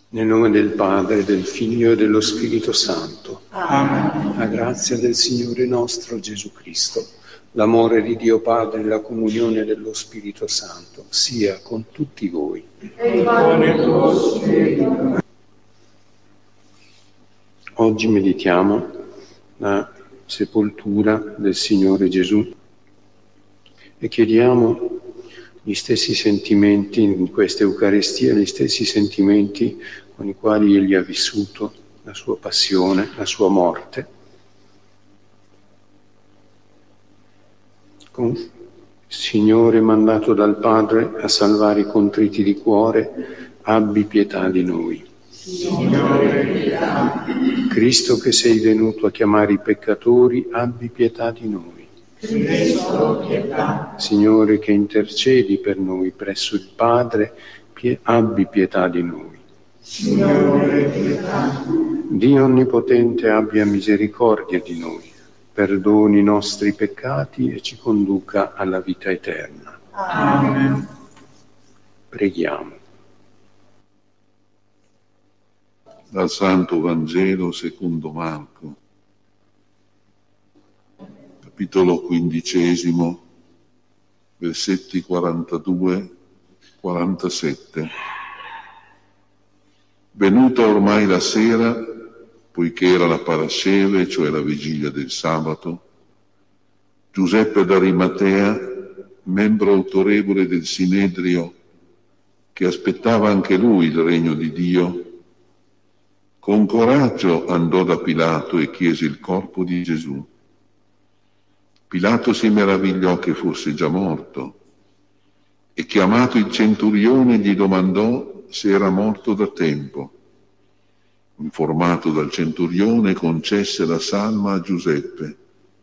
Nel nome del Padre, del Figlio e dello Spirito Santo. Amen. La grazia del Signore nostro Gesù Cristo, l'amore di Dio Padre e la comunione dello Spirito Santo sia con tutti voi. E con il tuo spirito. Oggi meditiamo la sepoltura del Signore Gesù e chiediamo gli stessi sentimenti in questa Eucaristia, gli stessi sentimenti con i quali Egli ha vissuto la sua passione, la sua morte. Con Signore mandato dal Padre a salvare i contriti di cuore, abbi pietà di noi. Signore, pietà. Cristo che sei venuto a chiamare i peccatori, abbi pietà di noi. Cristo, pietà. Signore che intercedi per noi presso il Padre, abbi pietà di noi. Signore, pietà. Dio Onnipotente abbia misericordia di noi, perdoni i nostri peccati e ci conduca alla vita eterna. Amen. Preghiamo. Dal Santo Vangelo secondo Marco, capitolo 15, versetti 42-47. Venuta ormai la sera, poiché era la Parasceve, cioè la vigilia del sabato, Giuseppe d'Arimatea, membro autorevole del Sinedrio, che aspettava anche lui il regno di Dio, con coraggio andò da Pilato e chiese il corpo di Gesù. Pilato si meravigliò che fosse già morto e, chiamato il centurione, gli domandò se era morto da tempo. Informato dal centurione, concesse la salma a Giuseppe.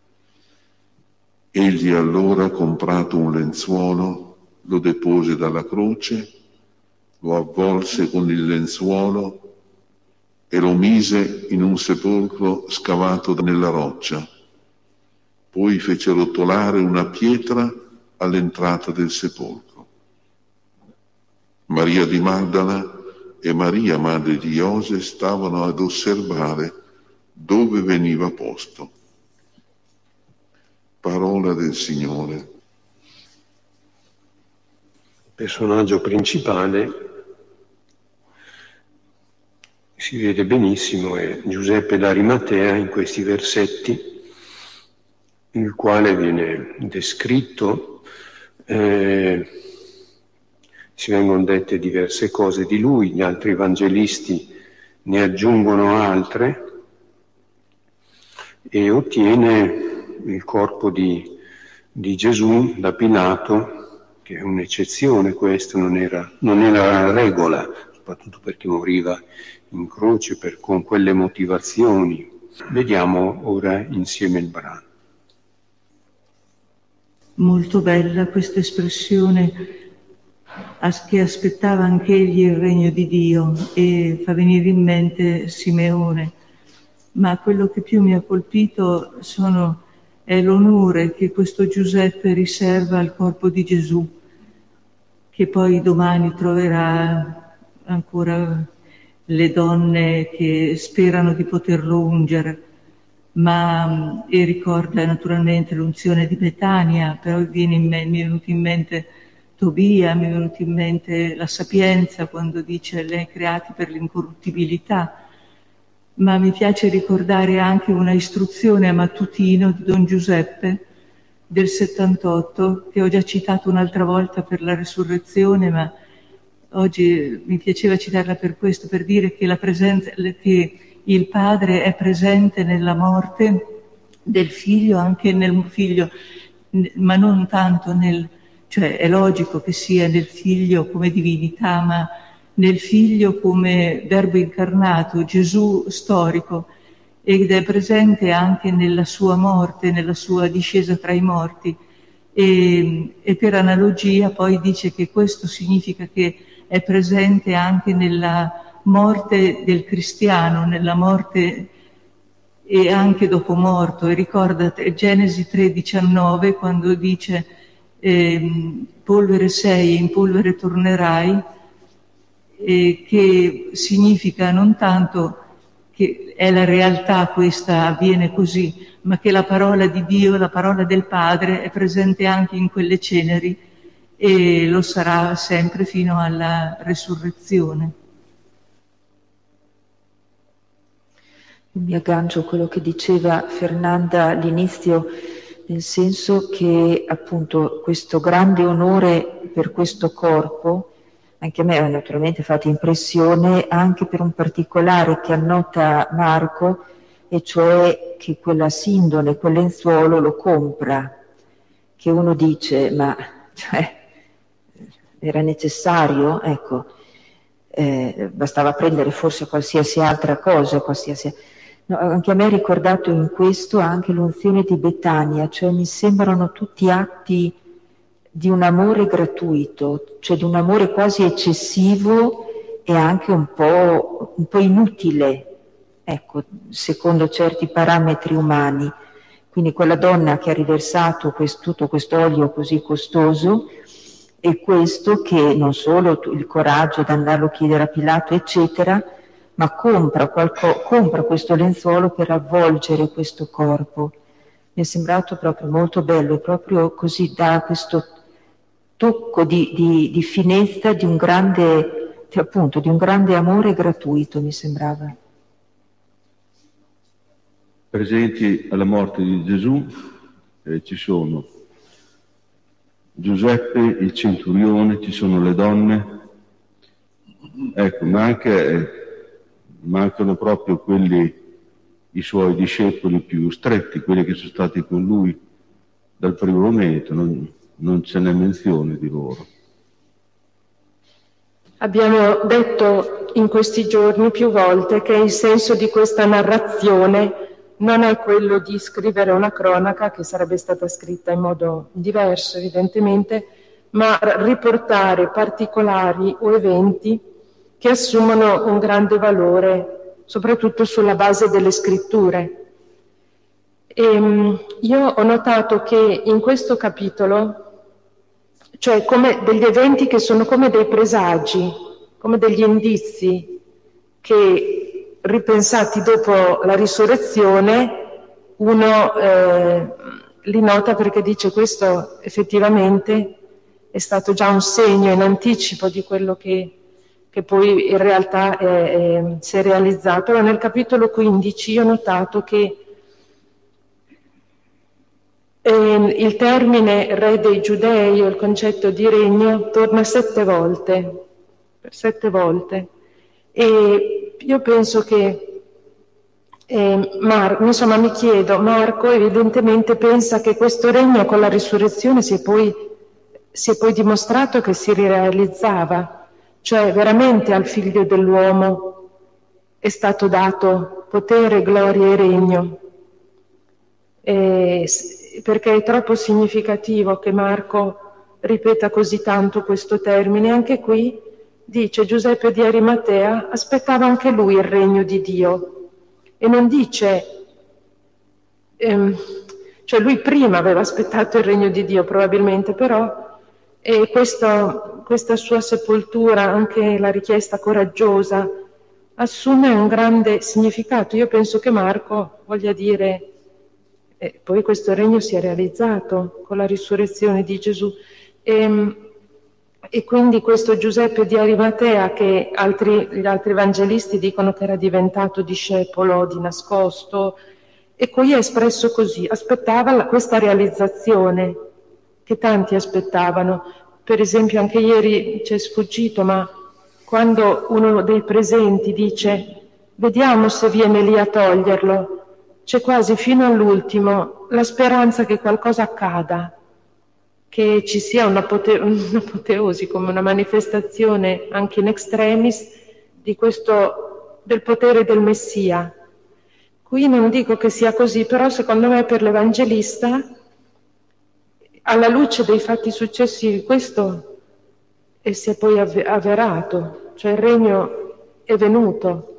Egli allora, comprato un lenzuolo, lo depose dalla croce, lo avvolse con il lenzuolo e lo mise in un sepolcro scavato nella roccia. Poi fece rotolare una pietra all'entrata del sepolcro. Maria di Magdala e Maria, madre di Iose, stavano ad osservare dove veniva posto. Parola del Signore. Il personaggio principale si vede benissimo è Giuseppe d'Arimatea in questi versetti, il quale viene descritto, si vengono dette diverse cose di lui, gli altri evangelisti ne aggiungono altre, e ottiene il corpo di Gesù da Pilato, che è un'eccezione questa, non era la regola, soprattutto perché moriva in croce con quelle motivazioni. Vediamo ora insieme il brano. Molto bella questa espressione, che aspettava anche egli il regno di Dio, e fa venire in mente Simeone. Ma quello che più mi ha colpito è l'onore che questo Giuseppe riserva al corpo di Gesù, che poi domani troverà ancora le donne che sperano di poterlo ungere. E ricorda naturalmente l'unzione di Betania, però mi è venuto in mente Tobia, mi è venuto in mente la Sapienza quando dice lei è creati per l'incorruttibilità. Ma mi piace ricordare anche una istruzione a mattutino di Don Giuseppe del 78, che ho già citato un'altra volta per la resurrezione, ma oggi mi piaceva citarla per questo, per dire che che il Padre è presente nella morte del Figlio, anche nel Figlio, ma non tanto cioè è logico che sia nel Figlio come divinità, ma nel Figlio come Verbo incarnato, Gesù storico, ed è presente anche nella sua morte, nella sua discesa tra i morti. E per analogia poi dice che questo significa che è presente anche nella morte del cristiano, nella morte e anche dopo morto. E ricordate Genesi 3,19 quando dice polvere sei e in polvere tornerai, che significa non tanto che è la realtà questa, avviene così, ma che la parola di Dio, la parola del Padre è presente anche in quelle ceneri e lo sarà sempre fino alla resurrezione. Mi aggancio a quello che diceva Fernanda all'inizio, nel senso che appunto questo grande onore per questo corpo, anche a me ha naturalmente fatto impressione anche per un particolare che annota Marco, e cioè che quella sindone, quel lenzuolo lo compra, che uno dice ma cioè, era necessario? Ecco, bastava prendere forse qualsiasi altra cosa, No, anche a me ha ricordato in questo anche l'unzione di Betania, cioè mi sembrano tutti atti di un amore gratuito, cioè di un amore quasi eccessivo e anche un po' inutile, ecco, secondo certi parametri umani. Quindi quella donna che ha riversato tutto questo olio così costoso, e questo che non solo il coraggio di andarlo a chiedere a Pilato, eccetera, ma compra questo lenzuolo per avvolgere questo corpo. Mi è sembrato proprio molto bello, proprio così dà questo tocco di finezza di un grande, appunto, di un grande amore gratuito, mi sembrava. Presenti alla morte di Gesù ci sono Giuseppe, il centurione, ci sono le donne, ecco, ma mancano proprio i suoi discepoli più stretti, quelli che sono stati con lui dal primo momento, non ce n'è menzione di loro. Abbiamo detto in questi giorni più volte che il senso di questa narrazione non è quello di scrivere una cronaca che sarebbe stata scritta in modo diverso evidentemente, ma riportare particolari o eventi che assumono un grande valore, soprattutto sulla base delle scritture. Io ho notato che in questo capitolo, cioè come degli eventi che sono come dei presagi, come degli indizi che ripensati dopo la risurrezione uno li nota, perché dice questo effettivamente è stato già un segno in anticipo di quello che poi in realtà si è realizzato. Allora, nel capitolo 15 io ho notato che il termine re dei giudei o il concetto di regno torna 7 volte, per 7 volte, e io penso che mi chiedo, Marco evidentemente pensa che questo regno con la risurrezione si è poi dimostrato che si realizzava, cioè veramente al figlio dell'uomo è stato dato potere, gloria e regno. Perché è troppo significativo che Marco ripeta così tanto questo termine. Anche qui dice Giuseppe di Arimatea aspettava anche lui il regno di Dio, e non dice cioè lui prima aveva aspettato il regno di Dio probabilmente, però questa sua sepoltura, anche la richiesta coraggiosa, assume un grande significato. Io penso che Marco voglia dire poi questo regno si è realizzato con la risurrezione di Gesù, e quindi questo Giuseppe di Arimatea, che gli altri evangelisti dicono che era diventato discepolo di nascosto, e qui è espresso così: aspettava questa realizzazione che tanti aspettavano. Per esempio anche ieri ci è sfuggito, ma quando uno dei presenti dice vediamo se viene lì a toglierlo, c'è quasi fino all'ultimo la speranza che qualcosa accada, che ci sia un'apoteosi, come una manifestazione anche in extremis del potere del Messia. Qui non dico che sia così, però secondo me per l'Evangelista, alla luce dei fatti successivi, questo si è poi avverato, cioè il regno è venuto.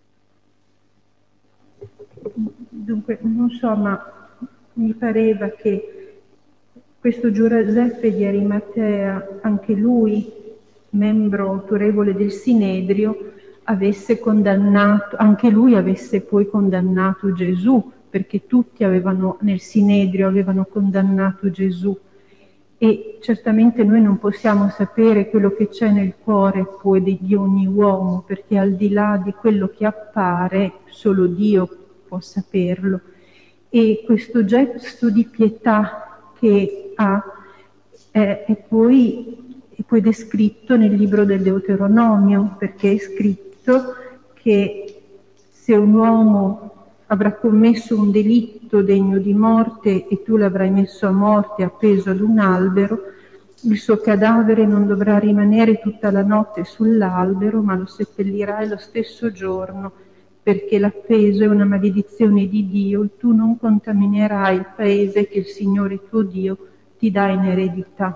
Dunque, non so, ma mi pareva che questo Giuseppe di Arimatea, anche lui membro autorevole del Sinedrio, avesse condannato, anche lui avesse poi condannato Gesù, perché tutti nel Sinedrio avevano condannato Gesù. E certamente noi non possiamo sapere quello che c'è nel cuore poi di ogni uomo, perché al di là di quello che appare, solo Dio può saperlo. E questo gesto di pietà che ha è poi descritto nel libro del Deuteronomio, perché è scritto che se un uomo avrà commesso un delitto degno di morte e tu l'avrai messo a morte appeso ad un albero, il suo cadavere non dovrà rimanere tutta la notte sull'albero, ma lo seppellirai lo stesso giorno, perché l'appeso è una maledizione di Dio, e tu non contaminerai il paese che il Signore tuo Dio ti dà in eredità.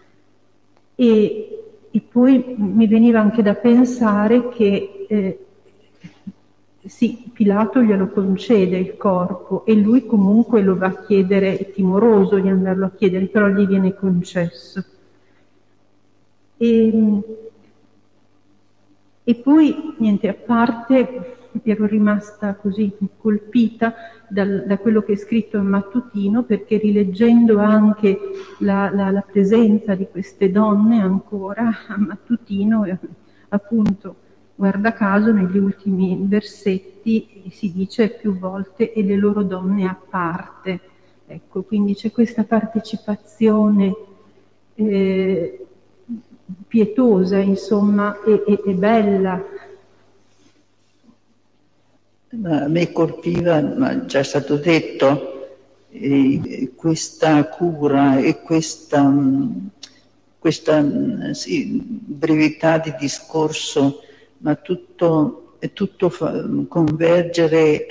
E poi mi veniva anche da pensare che sì, Pilato glielo concede il corpo e lui comunque lo va a chiedere, è timoroso di andarlo a chiedere, però gli viene concesso. E poi, niente, a parte, ero rimasta così colpita da quello che è scritto in Mattutino, perché rileggendo anche la presenza di queste donne ancora a Mattutino, appunto, guarda caso, negli ultimi versetti si dice più volte "e le loro donne a parte". Ecco, quindi c'è questa partecipazione pietosa, insomma, e bella. A me colpiva, ma già è stato detto, questa cura e questa brevità di discorso, ma tutto convergere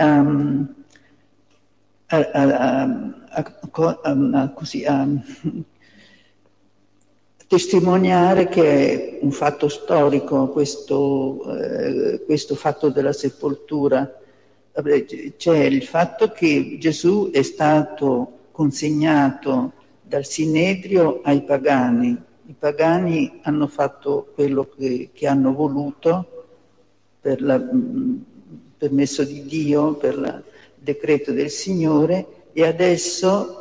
a testimoniare che è un fatto storico questo fatto della sepoltura. C'è il fatto che Gesù è stato consegnato dal Sinedrio ai pagani. I pagani hanno fatto quello che hanno voluto per permesso di Dio, per il decreto del Signore, e adesso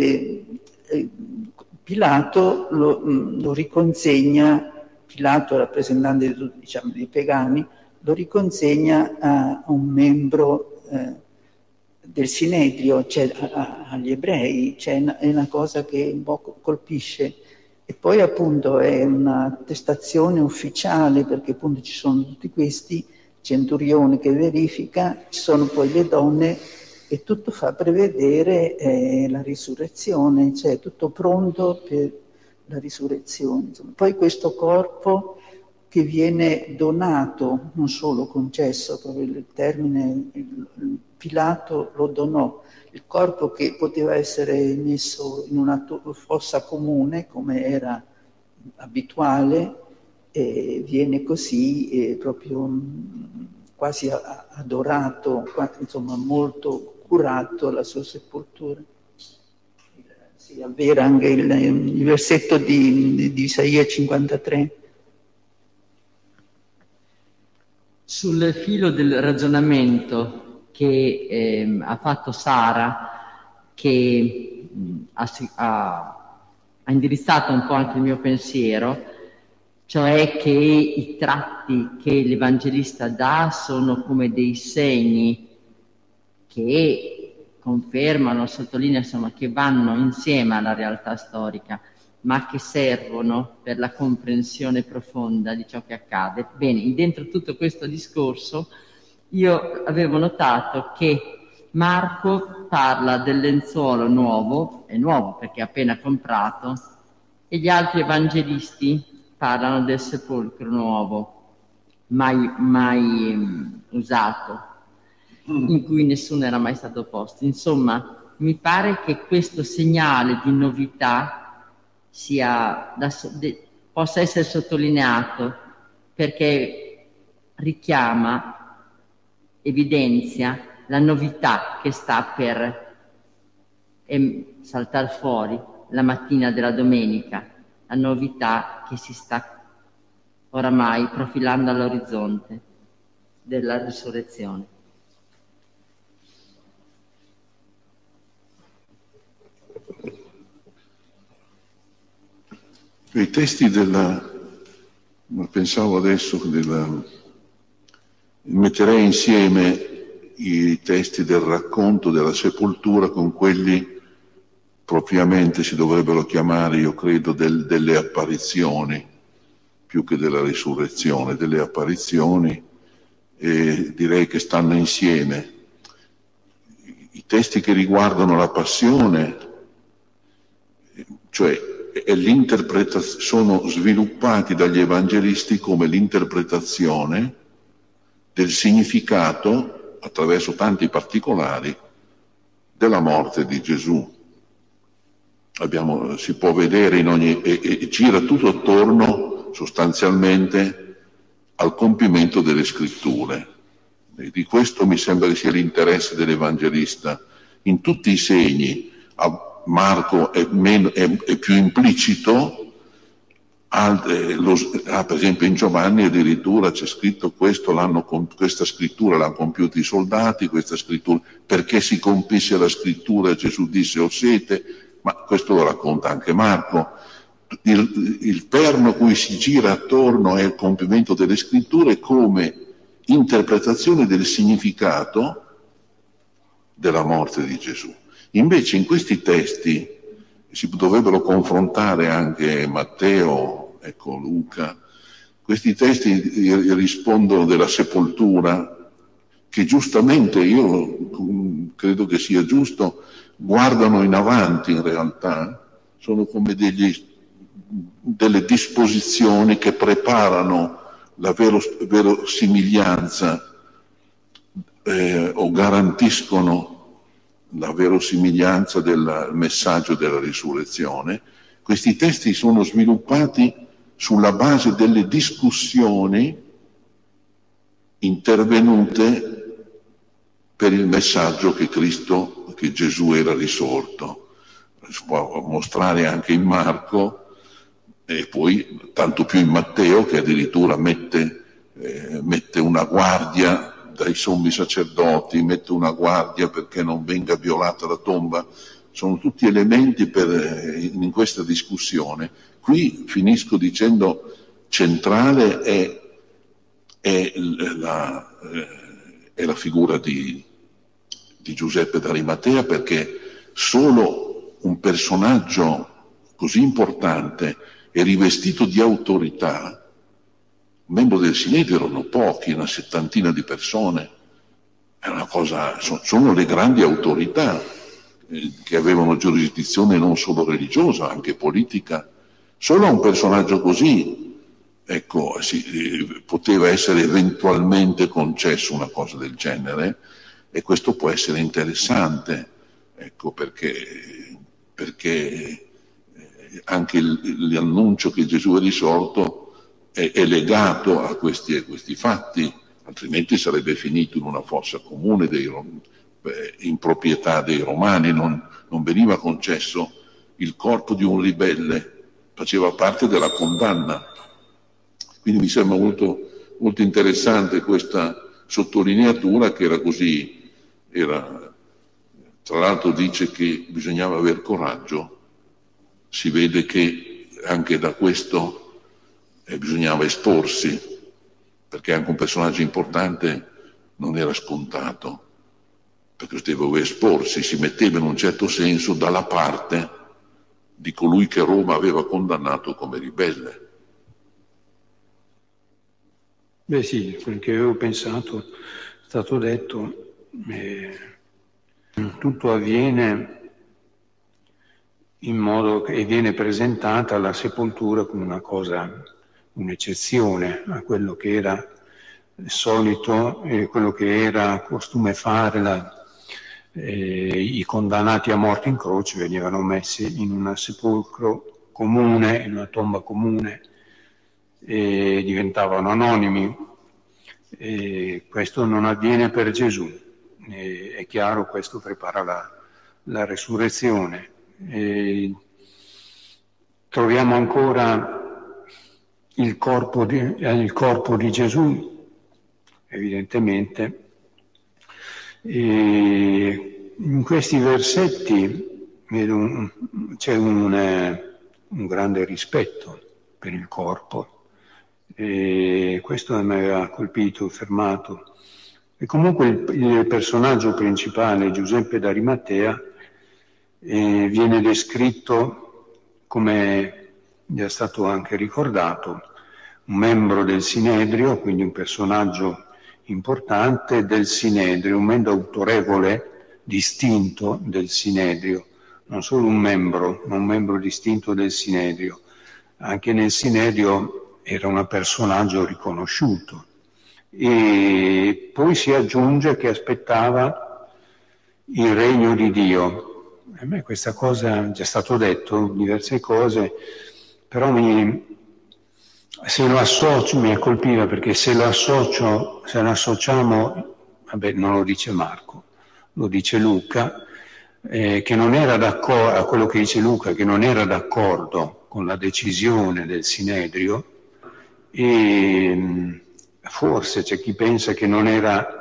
Pilato lo riconsegna, Pilato rappresentante dei pagani, lo riconsegna a un membro del Sinedrio, cioè agli ebrei, cioè è una cosa che un po' colpisce. E poi appunto è una attestazione ufficiale, perché appunto ci sono tutti questi centurioni che verifica, ci sono poi le donne, e tutto fa prevedere la risurrezione, cioè tutto pronto per la risurrezione. Insomma, poi questo corpo che viene donato, non solo concesso, proprio il termine, Pilato lo donò, il corpo che poteva essere messo in una fossa comune, come era abituale, viene così proprio quasi adorato, insomma molto curato la sua sepoltura. Si avvera anche il versetto di Isaia 53. Sul filo del ragionamento che ha fatto Sara, che ha indirizzato un po' anche il mio pensiero, cioè che i tratti che l'Evangelista dà sono come dei segni che confermano, sottolineano, insomma, che vanno insieme alla realtà storica, ma che servono per la comprensione profonda di ciò che accade. Bene, dentro tutto questo discorso io avevo notato che Marco parla del lenzuolo nuovo, è nuovo perché è appena comprato, e gli altri evangelisti parlano del sepolcro nuovo, mai usato, in cui nessuno era mai stato posto. Insomma, mi pare che questo segnale di novità possa essere sottolineato, perché richiama, evidenzia la novità che sta per saltare fuori la mattina della domenica, la novità che si sta oramai profilando all'orizzonte della risurrezione. I testi pensavo adesso, metterei insieme i testi del racconto della sepoltura con quelli propriamente si dovrebbero chiamare, io credo, delle apparizioni, più che della risurrezione, delle apparizioni, e direi che stanno insieme. I testi che riguardano la passione, cioè sono sviluppati dagli evangelisti come l'interpretazione del significato, attraverso tanti particolari, della morte di Gesù. Si può vedere e gira tutto attorno sostanzialmente al compimento delle scritture. E di questo mi sembra che sia l'interesse dell'evangelista. In tutti i segni, a Marco è più implicito, per esempio in Giovanni addirittura c'è scritto questa scrittura l'hanno compiuta i soldati, perché si compisse la scrittura Gesù disse ho sete, ma questo lo racconta anche Marco. Il perno cui si gira attorno è il compimento delle scritture come interpretazione del significato della morte di Gesù. Invece in questi testi si dovrebbero confrontare anche Matteo, Luca. Questi testi rispondono della sepoltura, che giustamente, io credo che sia giusto, guardano in avanti in realtà, sono come delle disposizioni che preparano la verosimiglianza o garantiscono la verosimiglianza del messaggio della risurrezione. Questi testi sono sviluppati sulla base delle discussioni intervenute per il messaggio che Gesù era risorto. Si può mostrare anche in Marco e poi tanto più in Matteo, che addirittura mette una guardia dai sommi sacerdoti, mette una guardia perché non venga violata la tomba. Sono tutti elementi in questa discussione. Qui finisco dicendo centrale è la figura di Giuseppe d'Arimatea, perché solo un personaggio così importante e rivestito di autorità, membro del Sinedrio erano pochi, una settantina di persone, è una cosa, sono le grandi autorità che avevano giurisdizione non solo religiosa, anche politica. Solo a un personaggio così, poteva essere eventualmente concesso una cosa del genere, e questo può essere interessante, perché anche l'annuncio che Gesù è risorto è legato a questi fatti, altrimenti sarebbe finito in una fossa comune in proprietà dei Romani, non veniva concesso il corpo di un ribelle, faceva parte della condanna. Quindi mi sembra molto, molto interessante questa sottolineatura, che era così, tra l'altro dice che bisognava aver coraggio, si vede che anche da questo bisognava esporsi, perché anche un personaggio importante non era scontato, perché doveva esporsi, si metteva in un certo senso dalla parte di colui che Roma aveva condannato come ribelle. Beh sì, quel che avevo pensato è stato detto, tutto avviene in modo che viene presentata la sepoltura come una cosa, un'eccezione a quello che era solito e quello che era costume fare. I condannati a morte in croce venivano messi in un sepolcro comune, in una tomba comune, e diventavano anonimi. E questo non avviene per Gesù. È chiaro, questo prepara la risurrezione. Troviamo ancora il corpo di Gesù, evidentemente. E in questi versetti c'è un grande rispetto per il corpo, e questo mi aveva colpito, fermato. E comunque il personaggio principale, Giuseppe d'Arimatea, viene descritto come gli è stato anche ricordato, un membro del Sinedrio, quindi un personaggio importante del Sinedrio, un membro autorevole, distinto del Sinedrio, non solo un membro, ma un membro distinto del Sinedrio. Anche nel Sinedrio era un personaggio riconosciuto. E poi si aggiunge che aspettava il regno di Dio. A me questa cosa è già stato detto, diverse cose, però se lo associo, mi colpiva, perché se lo associamo, vabbè, non lo dice Marco, lo dice Luca, che non era d'accordo, a quello che dice Luca, che non era d'accordo con la decisione del Sinedrio, e forse c'è chi pensa che non era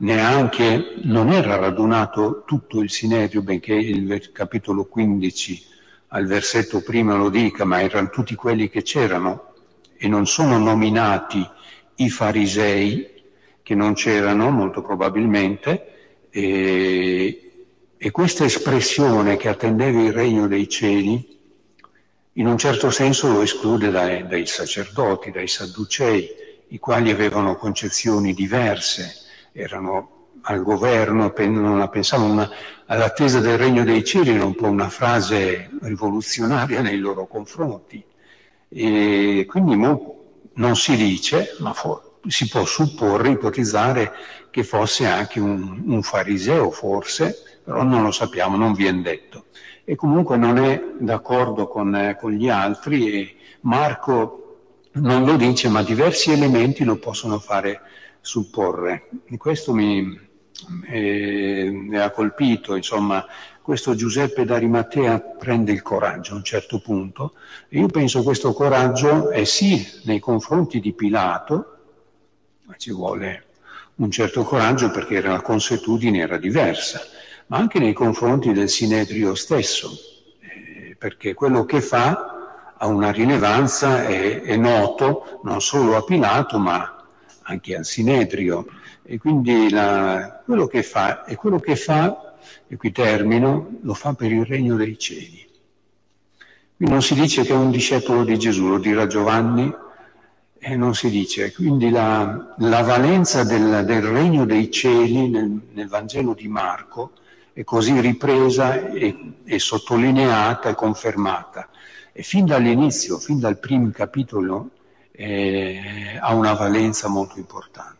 radunato tutto il Sinedrio, benché il capitolo 15 al versetto prima lo dica, ma erano tutti quelli che c'erano, e non sono nominati i farisei, che non c'erano molto probabilmente, e questa espressione che attendeva il regno dei cieli, in un certo senso lo esclude dai sacerdoti, dai sadducei, i quali avevano concezioni diverse, erano al governo, non pensavano all'attesa del regno dei cieli, era un po' una frase rivoluzionaria nei loro confronti. E quindi non si dice, ma si può supporre, ipotizzare che fosse anche un fariseo, forse, però non lo sappiamo, non viene detto. E comunque non è d'accordo con gli altri, e Marco non lo dice, ma diversi elementi lo possono fare supporre. E questo mi ha colpito, insomma, questo Giuseppe d'Arimatea prende il coraggio a un certo punto, e io penso che questo coraggio è sì nei confronti di Pilato, ma ci vuole un certo coraggio perché la consuetudine era diversa, ma anche nei confronti del Sinedrio stesso, perché quello che fa ha una rilevanza, è noto non solo a Pilato ma anche al Sinedrio, e quindi quello che fa, e qui termino, lo fa per il regno dei cieli. Qui non si dice che è un discepolo di Gesù, lo dirà Giovanni, e non si dice. Quindi la valenza del regno dei cieli nel Vangelo di Marco è così ripresa e sottolineata e confermata. E fin dall'inizio, fin dal primo capitolo, ha una valenza molto importante.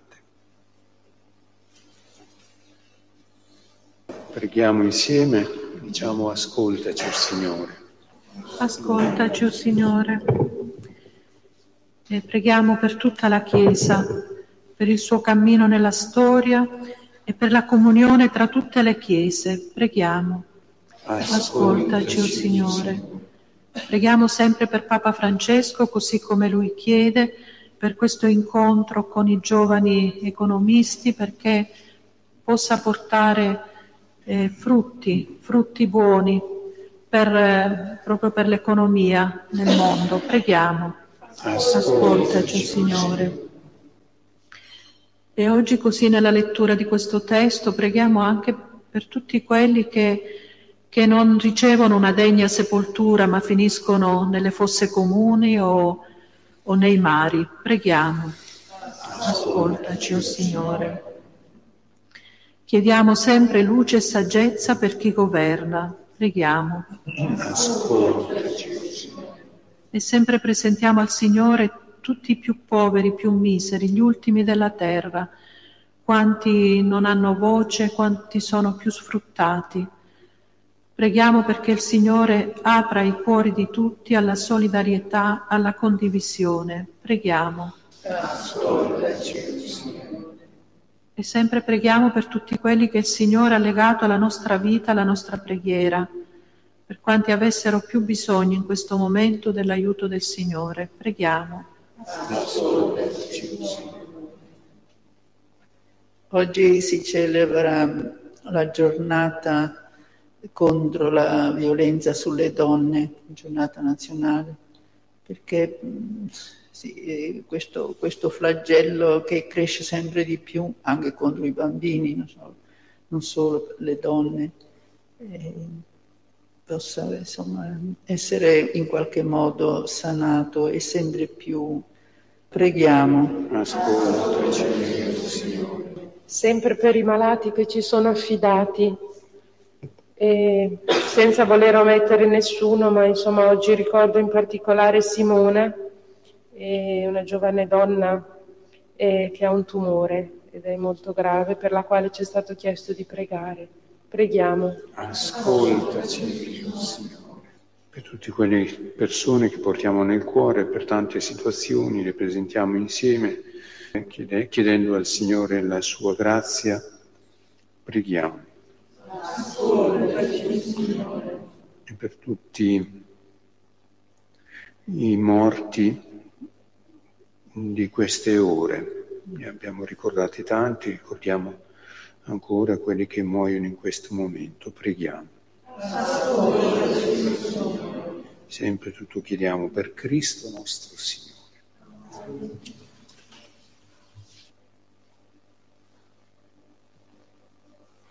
Preghiamo insieme, diciamo: ascoltaci, Signore. Ascoltaci, Signore. E preghiamo per tutta la Chiesa, per il suo cammino nella storia e per la comunione tra tutte le Chiese. Preghiamo. Ascoltaci, Signore. Preghiamo sempre per Papa Francesco, così come lui chiede, per questo incontro con i giovani economisti, perché possa portare frutti buoni proprio per l'economia nel mondo. Preghiamo. Ascoltaci, Signore. E oggi così nella lettura di questo testo preghiamo anche per tutti quelli che non ricevono una degna sepoltura ma finiscono nelle fosse comuni o nei mari. Preghiamo. Ascoltaci, Signore. Chiediamo sempre luce e saggezza per chi governa. Preghiamo. Ascoltaci. E sempre presentiamo al Signore tutti i più poveri, più miseri, gli ultimi della terra, quanti non hanno voce, quanti sono più sfruttati. Preghiamo perché il Signore apra i cuori di tutti alla solidarietà, alla condivisione. Preghiamo. Ascoltaci, Signore. E sempre preghiamo per tutti quelli che il Signore ha legato alla nostra vita, alla nostra preghiera, per quanti avessero più bisogno in questo momento dell'aiuto del Signore. Preghiamo. Ascoltaci, Signore. Oggi si celebra la giornata contro la violenza sulle donne, giornata nazionale, perché sì, questo flagello che cresce sempre di più anche contro i bambini, non solo per le donne, possa insomma essere in qualche modo sanato e sempre più. Preghiamo. Ascoltaci, Signore. Sempre per i malati che ci sono affidati, e senza voler omettere nessuno, ma insomma oggi ricordo in particolare Simona, una giovane donna che ha un tumore ed è molto grave, per la quale ci è stato chiesto di pregare. Preghiamo. Ascoltaci, Signore. Per tutte quelle persone che portiamo nel cuore, per tante situazioni, le presentiamo insieme, chiedendo al Signore la sua grazia, preghiamo. E per tutti i morti di queste ore, ne abbiamo ricordati tanti, ricordiamo ancora quelli che muoiono in questo momento, preghiamo. Sempre tutto chiediamo per Cristo nostro Signore.